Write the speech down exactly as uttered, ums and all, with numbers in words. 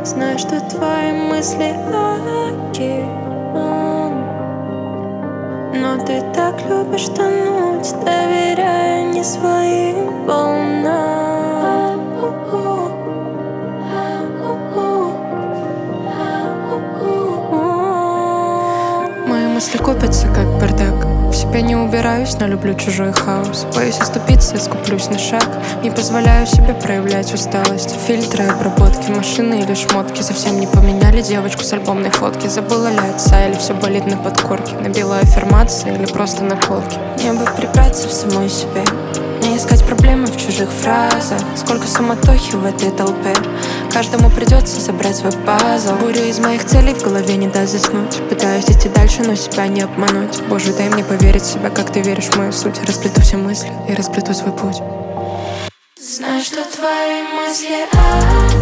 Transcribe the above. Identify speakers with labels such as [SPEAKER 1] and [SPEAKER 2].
[SPEAKER 1] Знаю, что твои мысли океан, но ты так любишь тонуть, доверяя не своим волнам. Мои мысли копятся, как бардак. В себе не убираюсь, но люблю чужой хаос. Боюсь оступиться, скуплюсь на шаг. Не позволяю себе проявлять усталость. Фильтры, обработки, машины или шмотки совсем не поменяли девочку с альбомной фотки. Забыла ли отца или все болит на подкорке? Набила аффирмации или просто наколки? Мне бы прибраться в самой себе, не искать проблемы в чужих фразах. Сколько суматохи в этой толпе, каждому придется собрать свой пазл. Буря из моих целей в голове не даст заснуть. Пытаюсь идти дальше, но себя не обмануть. Боже, дай мне поверить в себя, как ты веришь в мою суть. Расплету все мысли и расплету свой путь. Знаю, что твои мысли